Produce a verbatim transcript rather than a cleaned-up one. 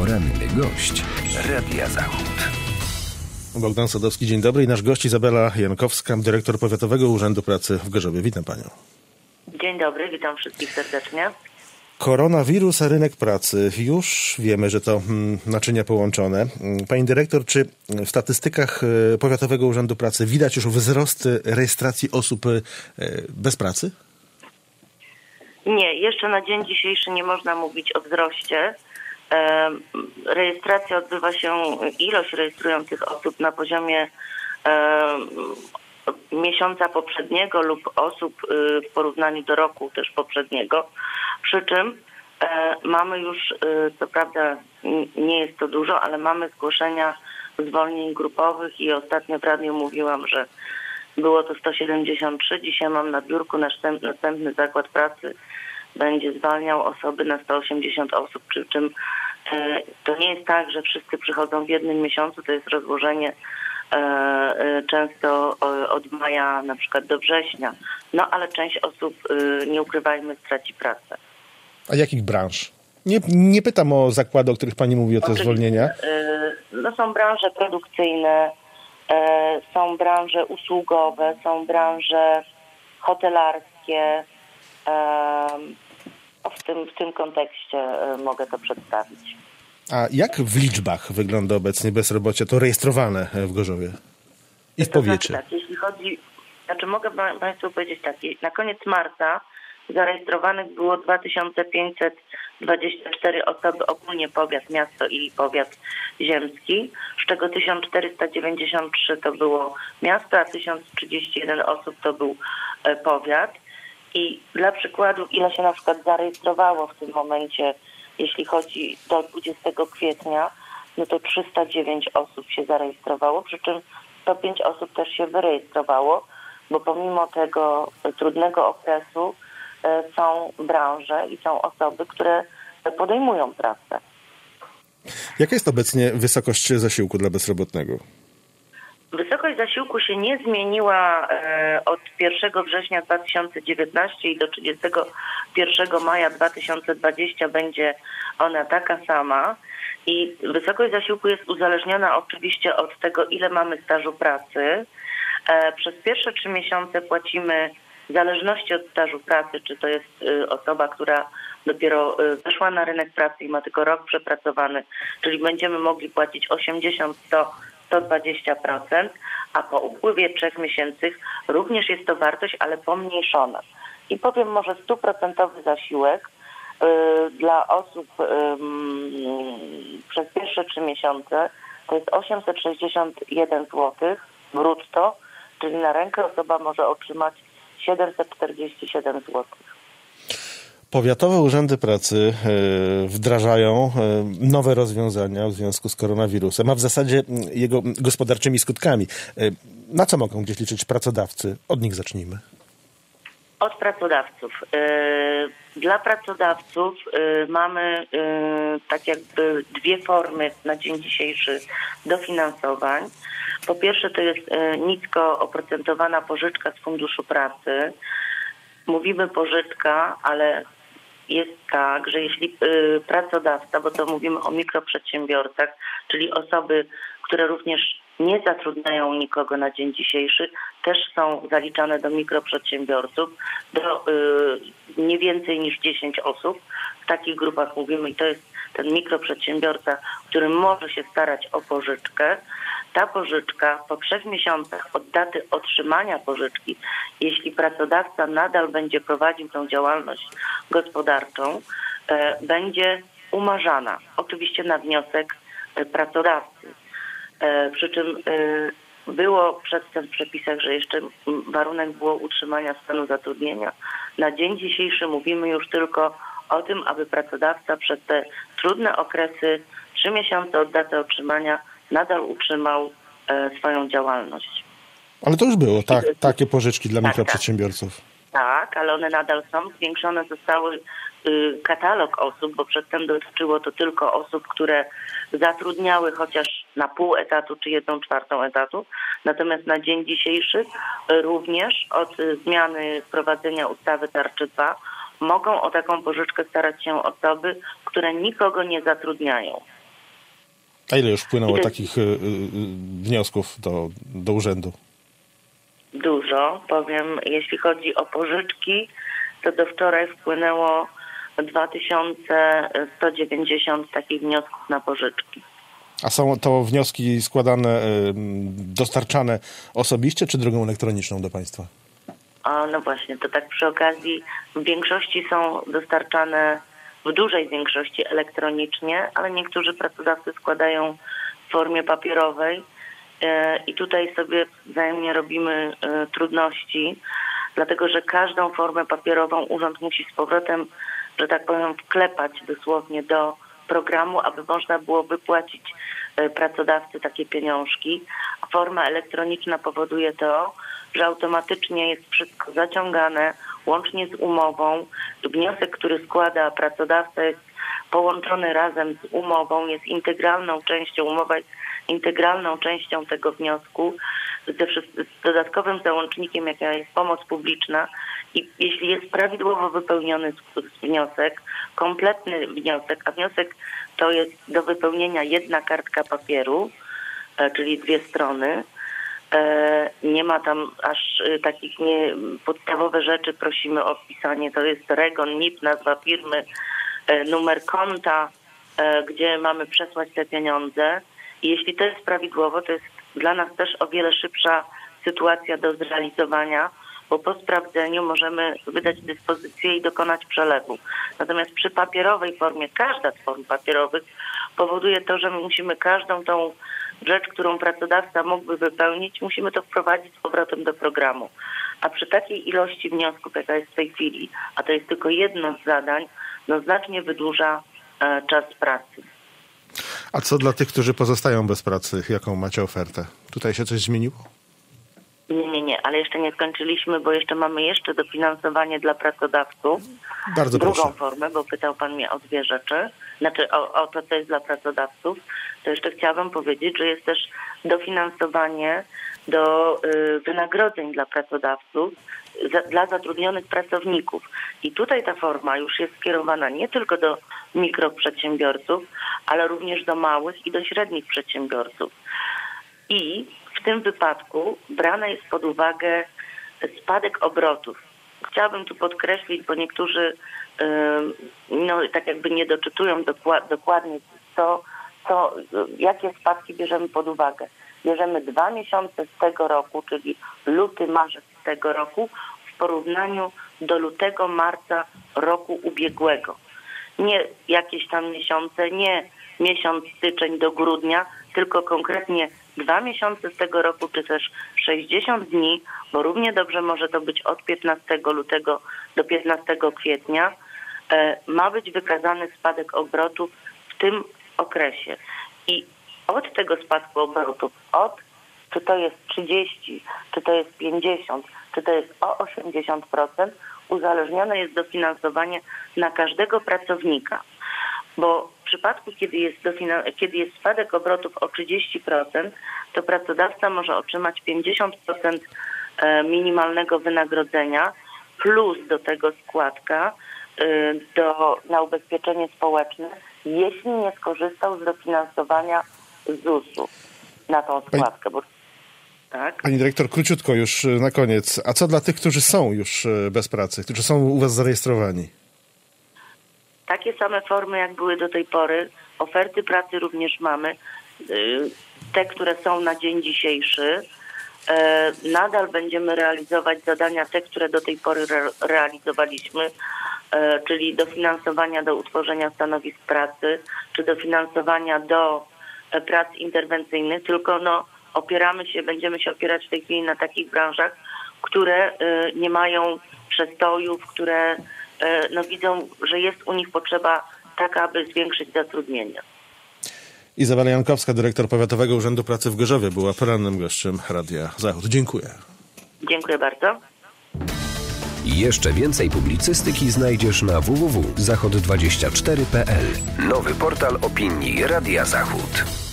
Poranny gość Radia Zachód. Bogdan Sadowski, dzień dobry. I nasz gość Izabela Jankowska, dyrektor Powiatowego Urzędu Pracy w Gorzowie. Witam panią. Dzień dobry, witam wszystkich serdecznie. Koronawirus, a rynek pracy. Już wiemy, że to hmm, naczynia połączone. Pani dyrektor, czy w statystykach Powiatowego Urzędu Pracy widać już wzrost rejestracji osób bez pracy? Nie, jeszcze na dzień dzisiejszy nie można mówić o wzroście. Rejestracja odbywa się, ilość rejestrujących osób na poziomie miesiąca poprzedniego lub osób w porównaniu do roku też poprzedniego. Przy czym mamy już, co prawda nie jest to dużo, ale mamy zgłoszenia zwolnień grupowych i ostatnio w radiu mówiłam, że było to sto siedemdziesiąt trzy. Dzisiaj mam na biurku następny, następny zakład pracy będzie zwalniał osoby na sto osiemdziesiąt osób, przy czym to nie jest tak, że wszyscy przychodzą w jednym miesiącu, to jest rozłożenie często od maja na przykład do września. No ale część osób, nie ukrywajmy, straci pracę. A jakich branż? Nie, nie pytam o zakłady, o których pani mówi, o te Oczywiście, zwolnienia. No są branże produkcyjne, są branże usługowe, są branże hotelarskie. W tym, w tym kontekście mogę to przedstawić. A jak w liczbach wygląda obecnie bezrobocie, to rejestrowane w Gorzowie i w powiecie? Tak, jeśli chodzi, znaczy mogę państwu powiedzieć tak, na koniec marca zarejestrowanych było dwa tysiące pięćset dwadzieścia cztery osoby, ogólnie powiat, miasto i powiat ziemski, z czego tysiąc czterysta dziewięćdziesiąt trzy to było miasto, a tysiąc trzydzieści jeden osób to był powiat. I dla przykładu, ile się na przykład zarejestrowało w tym momencie, jeśli chodzi do dwudziestego kwietnia, no to trzysta dziewięć osób się zarejestrowało, przy czym sto pięć osób też się wyrejestrowało, bo pomimo tego trudnego okresu są branże i są osoby, które podejmują pracę. Jaka jest obecnie wysokość zasiłku dla bezrobotnego? Wysokość zasiłku się nie zmieniła od pierwszego września dwa tysiące dziewiętnastego i do trzydziestego pierwszego maja dwa tysiące dwudziestego będzie ona taka sama. I wysokość zasiłku jest uzależniona oczywiście od tego, ile mamy stażu pracy. Przez pierwsze trzy miesiące płacimy w zależności od stażu pracy, czy to jest osoba, która dopiero weszła na rynek pracy i ma tylko rok przepracowany, czyli będziemy mogli płacić osiemdziesiąt, sto, sto dwadzieścia procent, a po upływie trzech miesięcy również jest to wartość, ale pomniejszona. I powiem może stuprocentowy zasiłek y, dla osób y, y, przez pierwsze trzy miesiące to jest osiemset sześćdziesiąt jeden złotych brutto, czyli na rękę osoba może otrzymać siedemset czterdzieści siedem złotych. Powiatowe urzędy pracy wdrażają nowe rozwiązania w związku z koronawirusem, a w zasadzie jego gospodarczymi skutkami. Na co mogą gdzieś liczyć pracodawcy? Od nich zacznijmy. Od pracodawców. Dla pracodawców mamy tak jakby dwie formy na dzień dzisiejszy dofinansowań. Po pierwsze to jest nisko oprocentowana pożyczka z Funduszu Pracy. Mówimy pożyczka, ale jest tak, że jeśli y, pracodawca, bo to mówimy o mikroprzedsiębiorcach, czyli osoby, które również nie zatrudniają nikogo na dzień dzisiejszy, też są zaliczane do mikroprzedsiębiorców, do y, nie więcej niż dziesięć osób. W takich grupach mówimy i to jest ten mikroprzedsiębiorca, który może się starać o pożyczkę. Ta pożyczka po trzech miesiącach od daty otrzymania pożyczki, jeśli pracodawca nadal będzie prowadził tą działalność gospodarczą, e, będzie umarzana. Oczywiście na wniosek e, pracodawcy. E, przy czym e, było przedtem w przepisach, że jeszcze warunek było utrzymania stanu zatrudnienia. Na dzień dzisiejszy mówimy już tylko o tym, aby pracodawca przez te trudne okresy, trzy miesiące od daty otrzymania, nadal utrzymał e, swoją działalność. Ale to już było, tak, takie pożyczki dla tak, mikroprzedsiębiorców. Tak, ale one nadal są. Zwiększone zostały y, katalog osób, bo przedtem dotyczyło to tylko osób, które zatrudniały chociaż na pół etatu czy jedną czwartą etatu. Natomiast na dzień dzisiejszy y, również od y, zmiany wprowadzenia ustawy Tarczy dwa mogą o taką pożyczkę starać się osoby, które nikogo nie zatrudniają. A ile już wpłynęło I to... takich y, y, wniosków do, do urzędu? Dużo, powiem, jeśli chodzi o pożyczki, to do wczoraj wpłynęło dwa tysiące sto dziewięćdziesiąt takich wniosków na pożyczki. A są to wnioski składane, dostarczane osobiście czy drogą elektroniczną do państwa? A no właśnie, to tak przy okazji w większości są dostarczane w dużej większości elektronicznie, ale niektórzy pracodawcy składają w formie papierowej i tutaj sobie wzajemnie robimy trudności, dlatego że każdą formę papierową urząd musi z powrotem, że tak powiem, wklepać dosłownie do programu, aby można było wypłacić pracodawcy takie pieniążki. Forma elektroniczna powoduje to, że automatycznie jest wszystko zaciągane, łącznie z umową. Wniosek, który składa pracodawca, jest połączony razem z umową, jest integralną częścią, umowa jest integralną częścią tego wniosku, ze, z dodatkowym załącznikiem, jaka jest pomoc publiczna. I jeśli jest prawidłowo wypełniony wniosek, kompletny wniosek, a wniosek to jest do wypełnienia jedna kartka papieru, czyli dwie strony, nie ma tam aż takich nie, podstawowe rzeczy, prosimy o wpisanie, to jest REGON, N I P, nazwa firmy, numer konta, gdzie mamy przesłać te pieniądze. I jeśli to jest prawidłowo, to jest dla nas też o wiele szybsza sytuacja do zrealizowania, bo po sprawdzeniu możemy wydać dyspozycję i dokonać przelewu. Natomiast przy papierowej formie, każda z form papierowych powoduje to, że my musimy każdą tą rzecz, którą pracodawca mógłby wypełnić, musimy to wprowadzić z powrotem do programu. A przy takiej ilości wniosków, jaka jest w tej chwili, a to jest tylko jedno z zadań, no znacznie wydłuża e, czas pracy. A co dla tych, którzy pozostają bez pracy? Jaką macie ofertę? Tutaj się coś zmieniło? Nie, nie, nie, ale jeszcze nie skończyliśmy, bo jeszcze mamy jeszcze dofinansowanie dla pracodawców. Bardzo Drugą proszę. formę, bo pytał pan mnie o dwie rzeczy, znaczy o, o to, co jest dla pracodawców. To jeszcze chciałabym powiedzieć, że jest też dofinansowanie do y, wynagrodzeń dla pracodawców, za, dla zatrudnionych pracowników. I tutaj ta forma już jest skierowana nie tylko do mikroprzedsiębiorców, ale również do małych i do średnich przedsiębiorców. I w tym wypadku brany jest pod uwagę spadek obrotów. Chciałabym tu podkreślić, bo niektórzy yy, no, tak jakby nie doczytują dokład, dokładnie, co, co, jakie spadki bierzemy pod uwagę. Bierzemy dwa miesiące z tego roku, czyli luty, marzec z tego roku w porównaniu do lutego, marca roku ubiegłego. Nie jakieś tam miesiące, nie miesiąc styczeń do grudnia, tylko konkretnie dwa miesiące z tego roku, czy też sześćdziesiąt dni, bo równie dobrze może to być od piętnastego lutego do piętnastego kwietnia, e, ma być wykazany spadek obrotów w tym okresie. I od tego spadku obrotów, od czy to jest trzydzieści, czy to jest pięćdziesiąt, czy to jest o osiemdziesiąt procent, uzależnione jest dofinansowanie na każdego pracownika. Bo w przypadku, kiedy jest, dofina- kiedy jest spadek obrotów o trzydzieści procent, to pracodawca może otrzymać pięćdziesiąt procent minimalnego wynagrodzenia plus do tego składka do, na ubezpieczenie społeczne, jeśli nie skorzystał z dofinansowania z zusu na tą składkę. Bo, tak? Pani dyrektor, króciutko już na koniec. A co dla tych, którzy są już bez pracy, którzy są u was zarejestrowani? Takie same formy, jak były do tej pory. Oferty pracy również mamy. Te, które są na dzień dzisiejszy. Nadal będziemy realizować zadania, te, które do tej pory re- realizowaliśmy, czyli dofinansowania do utworzenia stanowisk pracy, czy dofinansowania do prac interwencyjnych, tylko no, opieramy się, będziemy się opierać w tej chwili na takich branżach, które nie mają przestojów, które no, widzą, że jest u nich potrzeba taka, aby zwiększyć zatrudnienie. Izabela Jankowska, dyrektor Powiatowego Urzędu Pracy w Gorzowie, była porannym gościem Radia Zachód. Dziękuję. Dziękuję bardzo. Jeszcze więcej publicystyki znajdziesz na w w w kropka zachod dwadzieścia cztery kropka p l. Nowy portal opinii Radia Zachód.